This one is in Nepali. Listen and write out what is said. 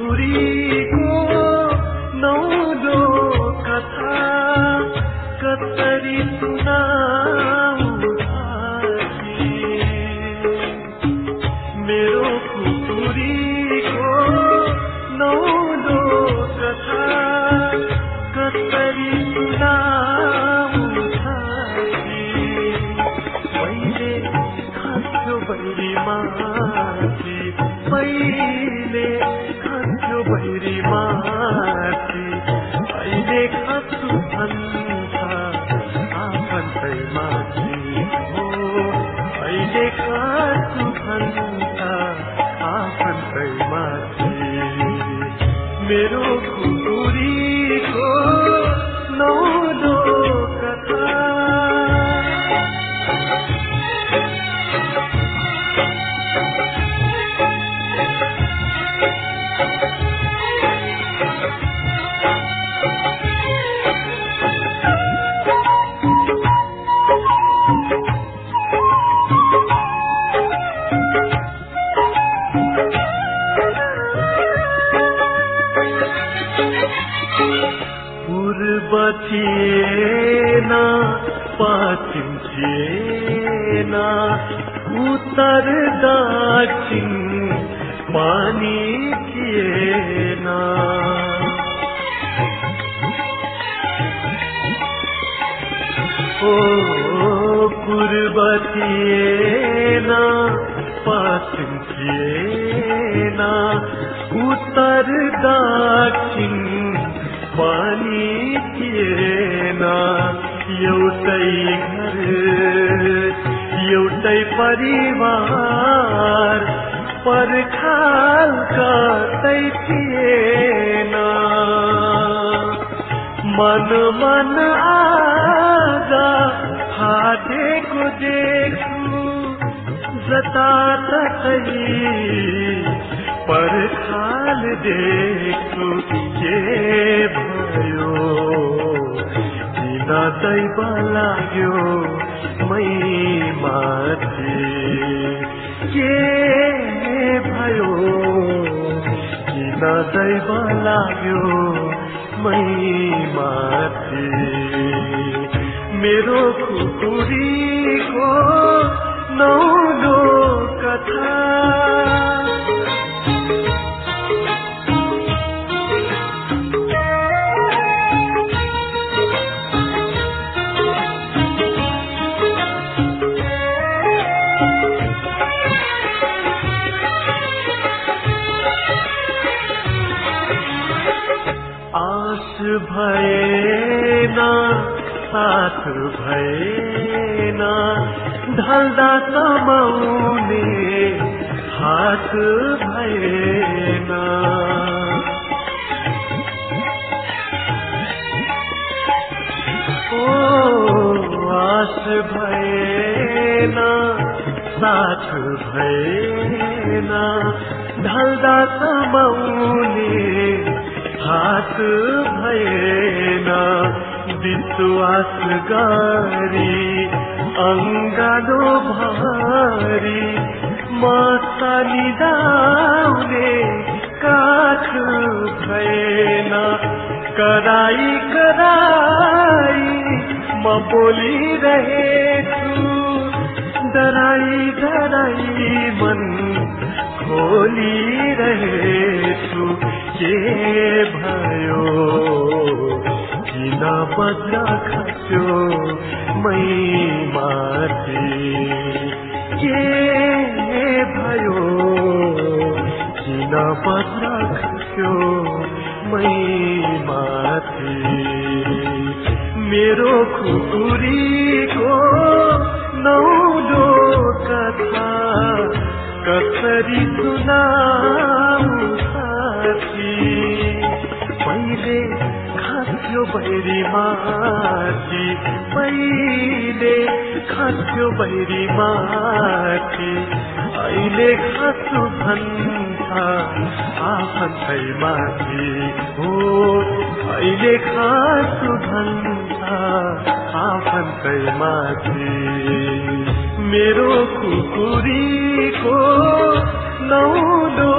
खुकुरीको नौलो कथा कसरी सुनाऊ साथी। मेरो खुकुरीको नौलो कथा कसरी सुनाऊ साथी। मैले खान्छु बैरी माथि, मैले खान्छु बैरी माथि, अहिले खान्छु भन्छ आफन्तै माथि हो, अहिले खान्छु भन्छ आफन्तै माथि। मेरो खुकुरीको नौलो कथा थिएन पश्चिम थिएन उत्तर दक्षिण पानी थिएन। ओ पूर्व थिएन पश्चिम थिएन उत्तर दक्षिण पानी थिएन। एउटै घर एउटै परिवार पर्खाल कतै थिएन। मन मन आज फाटेको देख्छु जताततै पर्खाल देख्छु। के भयो किन दैव लाग्यो मै माथि, के भयो किन दैव लाग्यो मै माथि। मेरो खुकुरीको नौलो कथा भएन साथ भएन ढल्दा समाउने हात भएन। ओ आस भएन साथ भएन ढल्दा समाउने हात भएन। विश्वास गरी अङ्गालो भारी मसानी दाउने काठ भएन। कराई कराई म बोलिरहेछु डराई डराई मन खोलिरहेछु। के भयो किन बज्र खस्यो मै माथि, के भयो किन बज्र खस्यो मै माथि। मेरो खुकुरीको नौलो कथा कसरी सुनाऊ साथी। पहिले खान्थ्यो बैरी माथि, पहिले खान्थ्यो बैरी माथि, अहिले खान्छु भन्छ आफन्तै माथि हो, अहिले खान्छु भन्छ आफन्तै माथि। मेरो खुकुरीको नौलो